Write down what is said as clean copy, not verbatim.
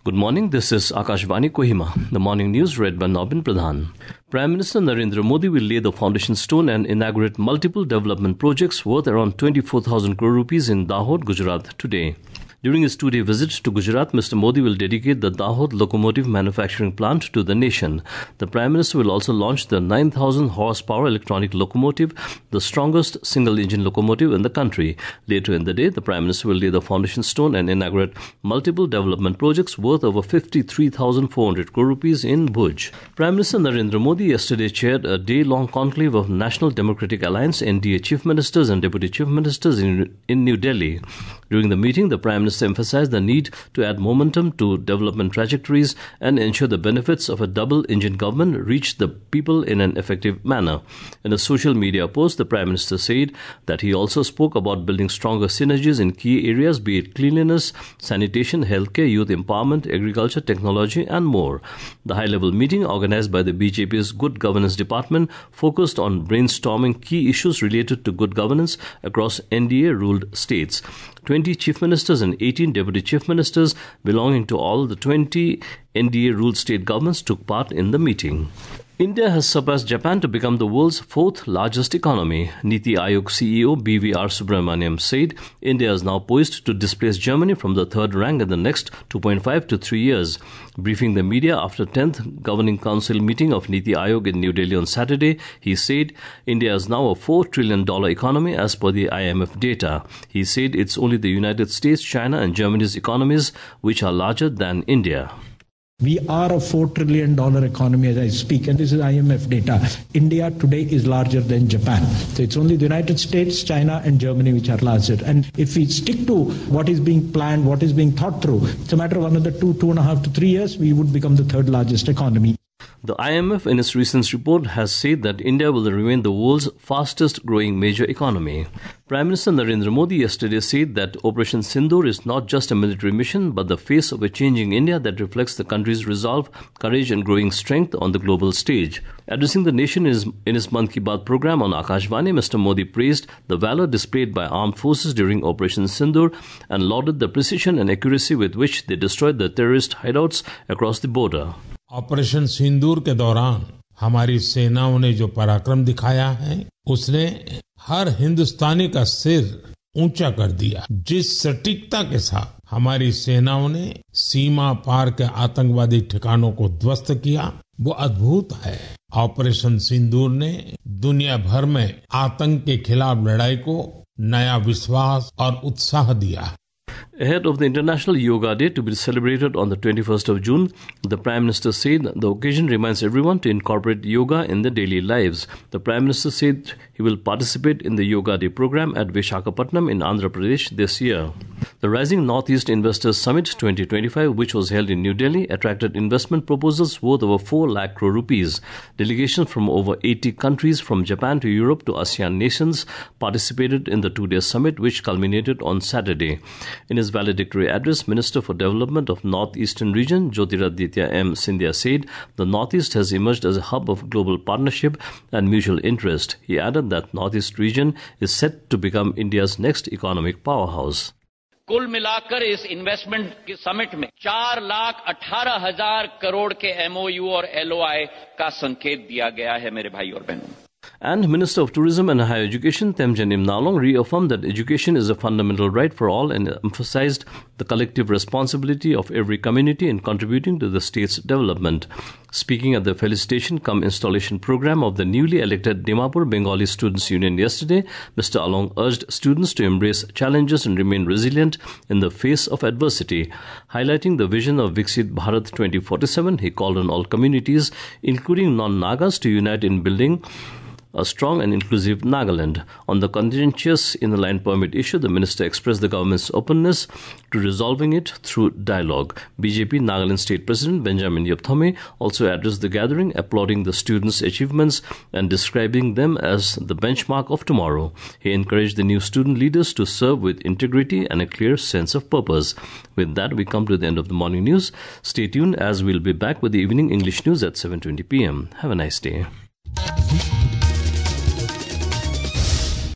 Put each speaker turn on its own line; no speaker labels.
Good morning, this is Akashvani Kohima. The morning news read by Nobin Pradhan. Prime Minister Narendra Modi will lay the foundation stone and inaugurate multiple development projects worth around 24,000 crore rupees in Dahod, Gujarat today. During his two-day visit to Gujarat, Mr. Modi will dedicate the Dahod locomotive manufacturing plant to the nation. The Prime Minister will also launch the 9,000 horsepower electronic locomotive, the strongest single-engine locomotive in the country. Later in the day, the Prime Minister will lay the foundation stone and inaugurate multiple development projects worth over 53,400 crore rupees in Bhuj. Prime Minister Narendra Modi yesterday chaired a day-long conclave of National Democratic Alliance NDA Chief Ministers and Deputy Chief Ministers in New Delhi. During the meeting, the Prime Minister emphasized the need to add momentum to development trajectories and ensure the benefits of a double-engine government reach the people in an effective manner. In a social media post, the Prime Minister said that he also spoke about building stronger synergies in key areas, be it cleanliness, sanitation, healthcare, youth empowerment, agriculture, technology, and more. The high-level meeting organized by the BJP's Good Governance Department focused on brainstorming key issues related to good governance across NDA-ruled states. 20 chief ministers and 18 deputy chief ministers belonging to all the 20 NDA-ruled state governments took part in the meeting. India has surpassed Japan to become the world's fourth largest economy. Niti Aayog CEO BVR Subramaniam said India is now poised to displace Germany from the third rank in the next 2.5 to 3 years. Briefing the media after 10th Governing Council meeting of Niti Aayog in New Delhi on Saturday, he said India is now a $4 trillion economy as per the IMF data. He said it's only the United States, China and Germany's economies which are larger than India.
We are a $4 trillion economy as I speak, and this is IMF data. India today is larger than Japan. So it's only the United States, China, and Germany which are larger. And if we stick to what is being planned, what is being thought through, it's a matter of another 2.5 to 3 years, we would become the third largest economy.
The IMF in its recent report has said that India will remain the world's fastest growing major economy. Prime Minister Narendra Modi yesterday said that Operation Sindoor is not just a military mission but the face of a changing India that reflects the country's resolve, courage and growing strength on the global stage. Addressing the nation in his Mann Ki Baat program on Akashvani, Mr. Modi praised the valor displayed by armed forces during Operation Sindoor and lauded the precision and accuracy with which they destroyed the terrorist hideouts across the border.
Operation Sindoor के दौरान हमारी सेनाओं ने जो पराक्रम दिखाया है उसने हर हिंदुस्तानी का सिर ऊंचा कर दिया। जिस सटीकता के साथ हमारी सेनाओं ने सीमा पार के आतंकवादी ठिकानों को ध्वस्त किया वो अद्भुत है। ऑपरेशन सिंदूर ने दुनिया भर में आतंक के खिलाफ लड़ाई को नया विश्वास और उत्साह दिया।
Ahead of the International Yoga Day to be celebrated on the 21st of June, the Prime Minister said the occasion reminds everyone to incorporate yoga in their daily lives. The Prime Minister said he will participate in the Yoga Day program at Visakhapatnam in Andhra Pradesh this year. The Rising Northeast Investors Summit 2025, which was held in New Delhi, attracted investment proposals worth over 4 lakh crore rupees. Delegations from over 80 countries from Japan to Europe to ASEAN nations participated in the two-day summit, which culminated on Saturday. In his valedictory address, Minister for Development of Northeastern Region, Jyotiraditya M. Scindia, said the Northeast has emerged as a hub of global partnership and mutual interest. He added that Northeast region is set to become India's next economic powerhouse.
कुल मिलाकर इस investment के summit में 4,18,000 करोड़ के MOU और LOI का संकेत दिया गया है मेरे भाई और बहनों।
And Minister of Tourism and Higher Education, Temjen Imnalong, reaffirmed that education is a fundamental right for all and emphasized the collective responsibility of every community in contributing to the state's development. Speaking at the felicitation cum installation program of the newly elected Dimapur Bengali Students' Union yesterday, Mr. Along urged students to embrace challenges and remain resilient in the face of adversity. Highlighting the vision of Viksit Bharat 2047, he called on all communities, including non-Nagas, to unite in building a strong and inclusive Nagaland. On the contentious inner-line permit issue, the minister expressed the government's openness to resolving it through dialogue. BJP Nagaland State President Benjamin Yopthame also addressed the gathering, applauding the students' achievements and describing them as the benchmark of tomorrow. He encouraged the new student leaders to serve with integrity and a clear sense of purpose. With that, we come to the end of the morning news. Stay tuned as we'll be back with the evening English news at 7:20 p.m. Have a nice day.